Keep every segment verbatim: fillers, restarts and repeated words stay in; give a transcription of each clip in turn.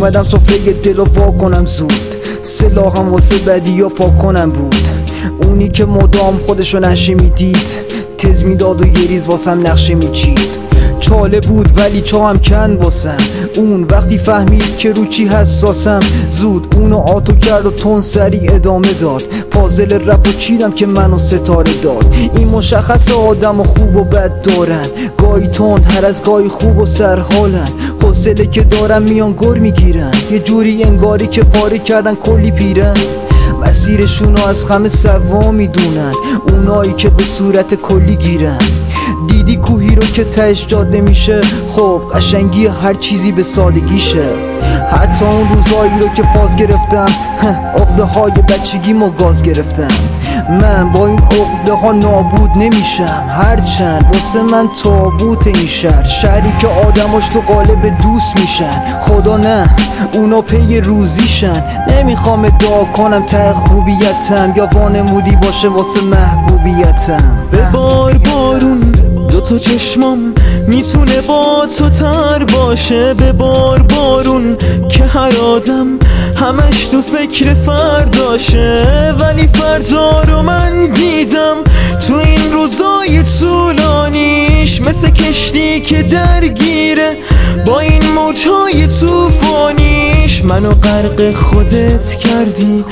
اومدم سفره دل رو وا کنم زود، سلاحم واسه بدی ها پاک کنم بود. اونی که مدام خودشو نشه میدید، تز میداد و یه ریز واسم نقشه میچید. چاله بود ولی چاهم کند واسم، اون وقتی فهمید که رو چی حساسم، زود اونو آتو کرد و تون سریع ادامه داد. پازل رپ و چیدم که منو ستاره داد. این مشخص آدم و خوب و بد دارن، گاهی تند هر از گاهی خوب و سرحالن. حوصله که دارن میان گر میگیرن، یه جوری انگاری که پاره کردن کلی پیرن. مسیرشونو از خم سوا میدونن، اونایی که به صورت کلی گیرن. دیدی کوهی رو که تهش جاده میشه، خب قشنگی هر چیزی به سادگیشه. حتی اون روزایی رو که فاز گرفتم، عقده های بچگی ما گاز گرفتم. من با این عقده ها نابود نمیشم، هرچند واسه من تابوت این شهر، شهری که آدماش تو قالب دوست میشن. خدا نه اونا پی روزیشن. نمیخوام ادعا کنم ته خوبیتم، یا وانمودی باشه واسه محبوبیتم. به بار بارون دو تا چشمام میتونه با تو تر باشه. به بار بارون که هر آدم همش تو فکر فرداشه، ولی فردا رو من دیدم تو این روزای طولانیش، مثل کشتی که درگیره با این موجهای طوفانیش. منو غرق خودت کردی،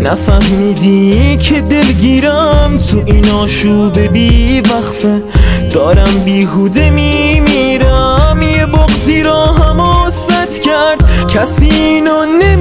نفهمیدی که دلگیرم تو این آشوب بی وقفه، دارم بیهوده میمیرم. یه بغضی را حماست کرد، کسی اینو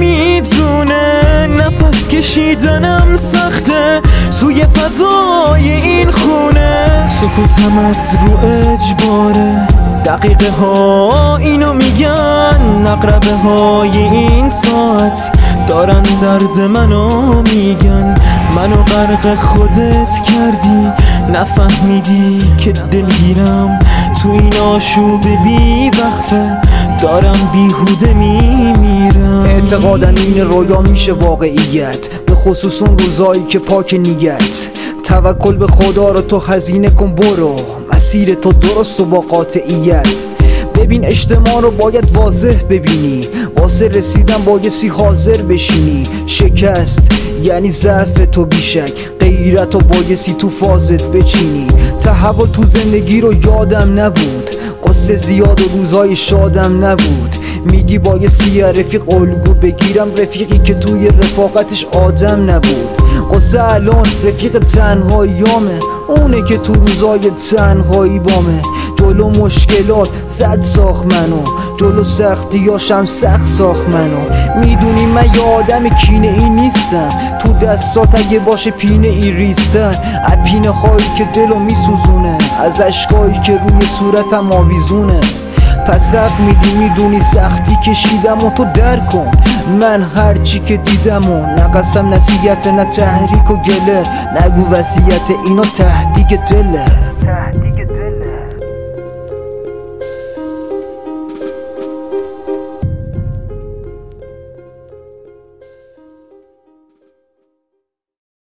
نمیدونه. نفس کشیدنم سخته توی فضای این خونه، سکوتم از رو اجباره. دقیقه ها اینو میگن، نقربه های این ساعت دارن درد منو میگن. منو غرق خودت کردی، نفهمیدی که دلگیرم تو این آشوب بی وقفه، دارم بیهوده میمیرم. اعتقادم این رویا میشه واقعیت، به خصوص اون روزایی که پاک نیت. توکل به خدا رو تو خزینه کن، برو مسیر تو درست و با قاطعیت. ببین اجتماع رو باید واضح ببینی، واسه رسیدن بایستی حاضر بشینی. شکست یعنی ضعف تو بیشک، غیرت و بایستی تو فازت بچینی. تحول تو زندگی رو یادم نبود، قصه زیاد و روزای شادم نبود. میگی بایستی رفیق الگو بگیرم، رفیقی که توی رفاقتش آدم نبود. قصه الان رفیق تنهاییامه، اونه که تو روزای تنهایی بامه. جلو مشکلات زد ساخت منو، جلو سختیاشم سخت ساخت منو. میدونی من یه آدم کینه ای نیستم، تو دستات اگه باشه پینه ای ریزتر. از پینه هایی که دلو میسوزونه، از اشکایی که روی صورتم آویزونه. پس حق میدی میدونی سختی کشیدم و تو درک کن من هرچی که دیدم و نقصم نصیحت نه تحریک و گله. نگو وصیت اینا تهدیگ دله.